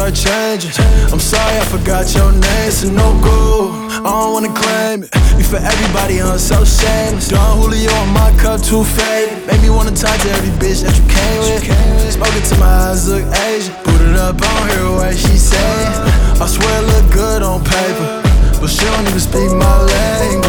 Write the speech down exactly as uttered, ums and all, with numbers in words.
changing. I'm sorry I forgot your name. It's a no go, I don't wanna claim it. You for everybody, I'm so shameless. Don Julio on my cup, too faded. Make me wanna talk to every bitch that you came with. Smoking till my eyes look Asian. Booted up, I don't hear what she say. I swear it look good on paper, but she don't even speak my language.